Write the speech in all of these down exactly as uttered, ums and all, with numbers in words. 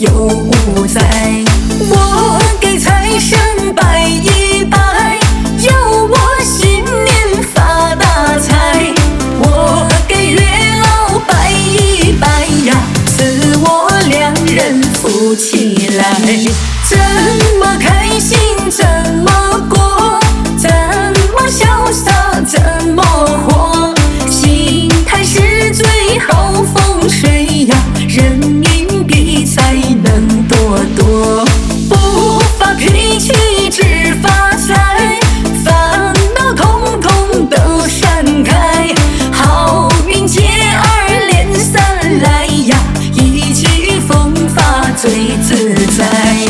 有无灾。我给财神拜一拜，要我新年发大财。我给月老拜一拜呀，赐我两人福起来。怎么开心怎么过，怎么潇洒怎么活，心态是最好风水呀，人民币才能多多。不发脾气只发财，烦恼统统都闪开，好运接二连三来呀，意气风发最自在。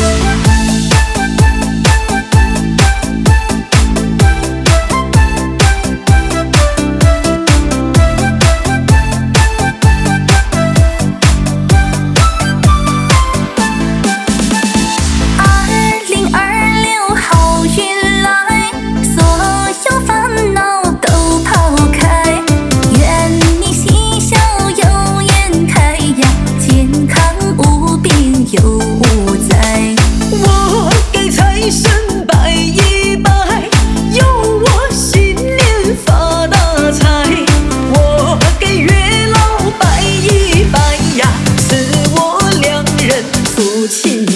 有无灾？我给财神拜一拜，要我新年发大财。我给月老拜一拜呀，赐我两人福气